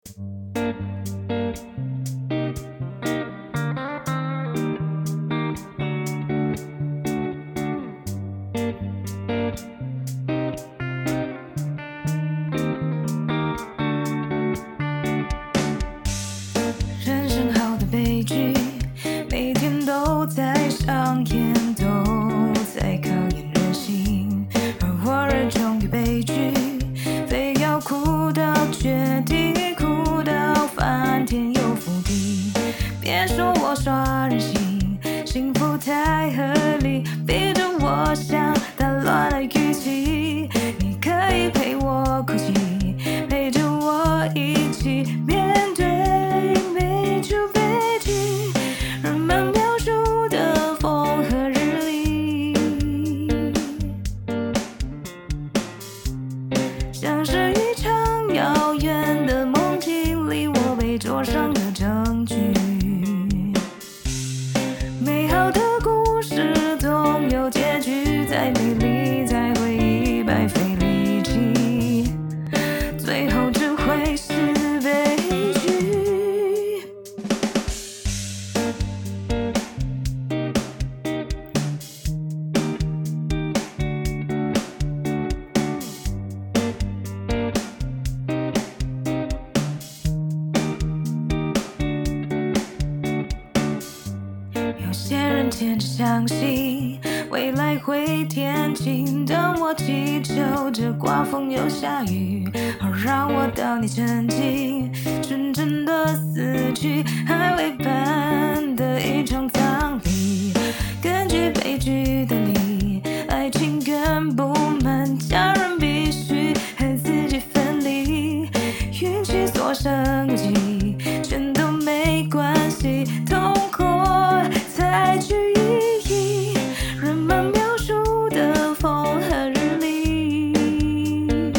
人生好的悲剧，每天都在上演，都在考验人心。而我热衷于悲剧，非要哭到绝地，哭到翻天又覆地。别说我耍任性，幸福太合理，逼着我想打乱了语气。你可以陪我哭泣，陪着我一起面对每出悲剧，人们描述的风和日丽，像是一场遥远的梦境里我被捉伤的证据。美好的故事总有结局，再美丽再回忆白费力气，最后只会是悲剧。有些人坚持相信未来会天晴，当我祈求着刮风又下雨，好让我到你沉静，纯真的死去，还未般的一场葬礼。根据悲剧的理，爱情根不满，家人必须和自己分离，运气所剩无几，全都没关系，痛过才具意义。人们描述的风和日丽，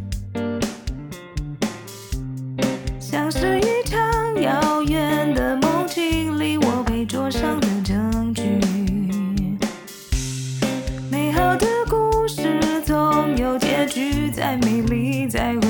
像是一场遥远的梦境里我被捉伤的证据。美好的故事总有结局，再美丽再